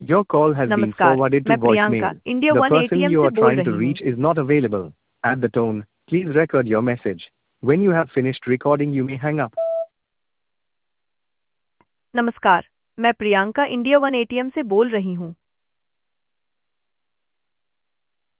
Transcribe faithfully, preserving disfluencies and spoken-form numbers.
Your call has been नमस्कार, forwarded to मैं Priyanka voicemail. India The one person ATM you से are बोल trying to रही हूँ। reach is not available. At the tone, please record your message. When you have finished recording, you may hang up. नमस्कार, मैं Priyanka India one ATM से बोल रही हूँ।